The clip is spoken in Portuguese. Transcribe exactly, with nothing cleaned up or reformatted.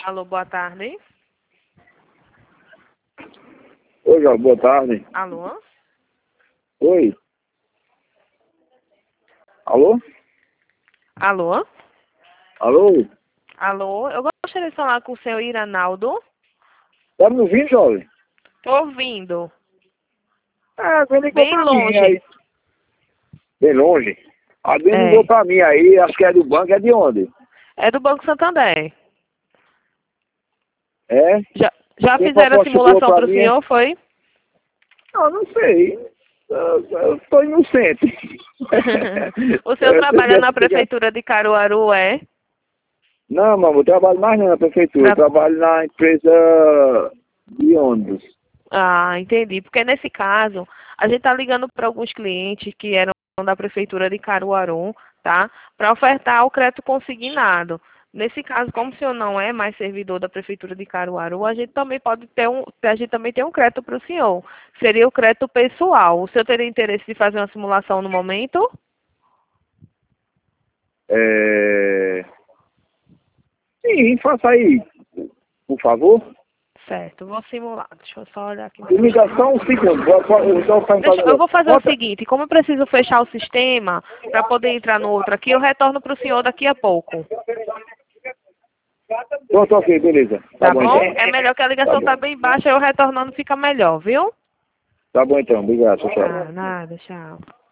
Alô, boa tarde. Oi, Jorge, boa tarde. Alô? Oi. Alô? Alô? Alô? Alô? Eu gostaria de falar com o senhor Iranaldo. Tá me ouvindo, jovem? Tô ouvindo. Ah, alguém ligou Bem pra longe. mim aí. Bem longe? Alguém É. ligou pra mim aí, acho que é do banco, é de onde? É do Banco Santander. É? Já, já Quem fizeram a proporcionou simulação pra para o mim é... senhor, foi? Não, não sei. Eu, eu tô inocente. O senhor Eu trabalha peguei- na peguei- prefeitura de Caruaru, é? Não, mamãe, eu trabalho mais não na prefeitura, eu Tra- trabalho na empresa de ônibus. Ah, entendi. Porque nesse caso, a gente tá ligando para alguns clientes que eram da prefeitura de Caruaru, tá? Para ofertar o crédito consignado. Nesse caso, como o senhor não é mais servidor da prefeitura de Caruaru, a gente também pode ter um, a gente também tem um crédito para o senhor. Seria o crédito pessoal. O senhor teria interesse de fazer uma simulação no momento? É... Sim, faça aí, por favor. Certo, vou simular. Deixa eu só olhar aqui no Me dá sistema. só um segundo. Vou, vou, vou, vou, Deixa, eu vou fazer o Conta. seguinte, como eu preciso fechar o sistema para poder entrar no outro aqui, eu retorno para o senhor daqui a pouco. Pronto, ok, beleza. Tá Tá bom bom? então. É melhor que a Tá ligação bom. tá bem baixa, eu retornando fica melhor, viu? Tá bom então. Obrigado, tchau, tchau. Ah, nada, tchau.